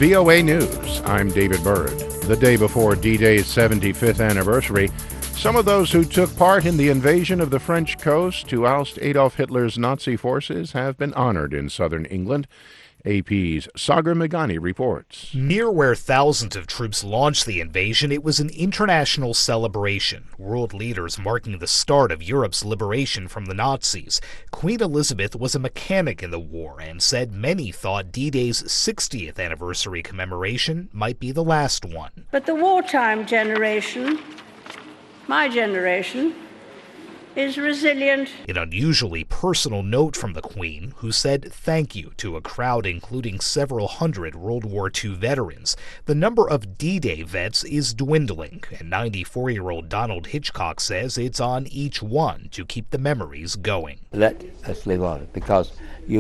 VOA News. I'm David Byrd. The day before D-Day's 75th anniversary, some of those who took part in the invasion of the French coast to oust Adolf Hitler's Nazi forces have been honored in southern England. AP's Sagar Meghani reports. Near where thousands of troops launched the invasion, it was an international celebration, world leaders marking the start of Europe's liberation from the Nazis. Queen Elizabeth was a mechanic in the war and said many thought D-Day's 60th anniversary commemoration might be the last one. But the wartime generation, my generation, is resilient. An unusually personal note from the Queen, who said thank you to a crowd including several hundred World War II veterans. The number of D-Day vets is dwindling, and 94-year-old Donald Hitchcock says it's on each one to keep the memories going. Let us live on, because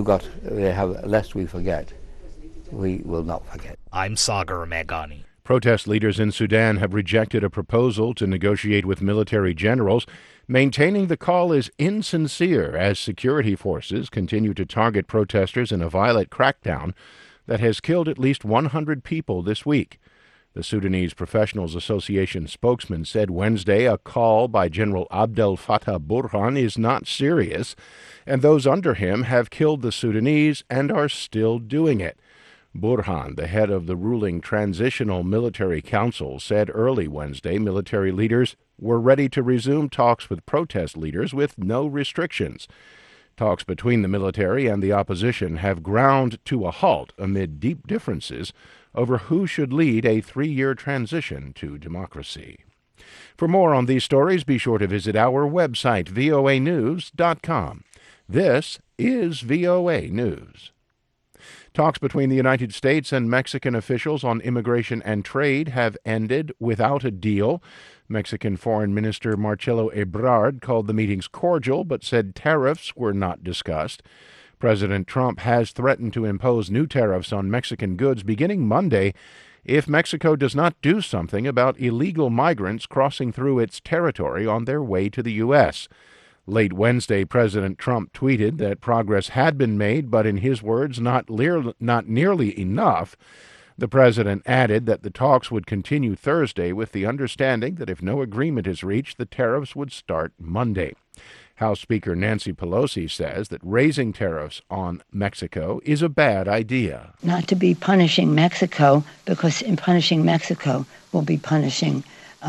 lest we forget, we will not forget. I'm Sagar Meghani. Protest leaders in Sudan have rejected a proposal to negotiate with military generals, maintaining the call is insincere as security forces continue to target protesters in a violent crackdown that has killed at least 100 people this week. The Sudanese Professionals Association spokesman said Wednesday a call by General Abdel Fattah Burhan is not serious, and those under him have killed the Sudanese and are still doing it. Burhan, the head of the ruling Transitional Military Council, said early Wednesday military leaders were ready to resume talks with protest leaders with no restrictions. Talks between the military and the opposition have ground to a halt amid deep differences over who should lead a 3-year transition to democracy. For more on these stories, be sure to visit our website, voanews.com. This is VOA News. Talks between the United States and Mexican officials on immigration and trade have ended without a deal. Mexican Foreign Minister Marcelo Ebrard called the meetings cordial, but said tariffs were not discussed. President Trump has threatened to impose new tariffs on Mexican goods beginning Monday if Mexico does not do something about illegal migrants crossing through its territory on their way to the U.S. Late Wednesday, President Trump tweeted that progress had been made, but in his words, not nearly enough. The president added that the talks would continue Thursday with the understanding that if no agreement is reached, the tariffs would start Monday. House Speaker Nancy Pelosi says that raising tariffs on Mexico is a bad idea. Not to be punishing Mexico, because in punishing Mexico, we'll be punishing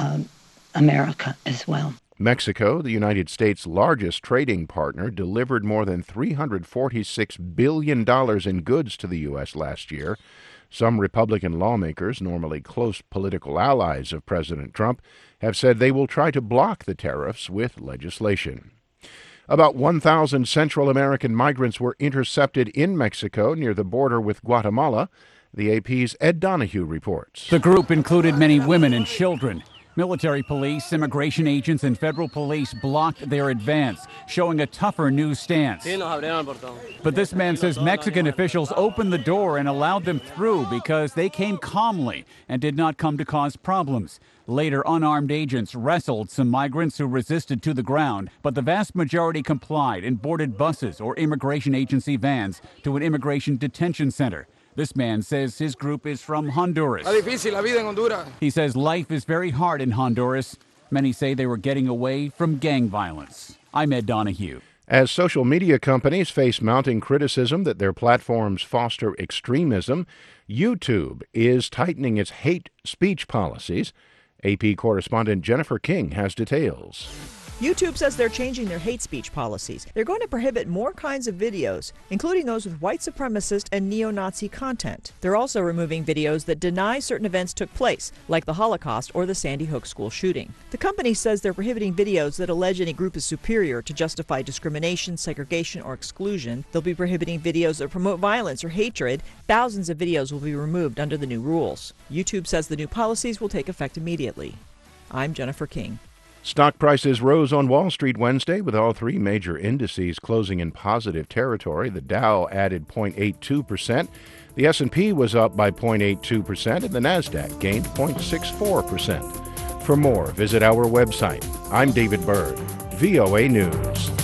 America as well. Mexico, the United States' largest trading partner, delivered more than $346 billion in goods to the U.S. last year. Some Republican lawmakers, normally close political allies of President Trump, have said they will try to block the tariffs with legislation. About 1,000 Central American migrants were intercepted in Mexico near the border with Guatemala. The AP's Ed Donahue reports. The group included many women and children. Military police, immigration agents, and federal police blocked their advance, showing a tougher new stance. But this man says Mexican officials opened the door and allowed them through because they came calmly and did not come to cause problems. Later, unarmed agents wrestled some migrants who resisted to the ground, but the vast majority complied and boarded buses or immigration agency vans to an immigration detention center. This man says his group is from Honduras. He says life is very hard in Honduras. Many say they were getting away from gang violence. I'm Ed Donahue. As social media companies face mounting criticism that their platforms foster extremism, YouTube is tightening its hate speech policies. AP correspondent Jennifer King has details. YouTube says they're changing their hate speech policies. They're going to prohibit more kinds of videos, including those with white supremacist and neo-Nazi content. They're also removing videos that deny certain events took place, like the Holocaust or the Sandy Hook school shooting. The company says they're prohibiting videos that allege any group is superior to justify discrimination, segregation, or exclusion. They'll be prohibiting videos that promote violence or hatred. Thousands of videos will be removed under the new rules. YouTube says the new policies will take effect immediately. I'm Jennifer King. Stock prices rose on Wall Street Wednesday, with all three major indices closing in positive territory. The Dow added 0.82%, the S&P was up by 0.82%, and the Nasdaq gained 0.64%. For more, visit our website. I'm David Byrd, VOA News.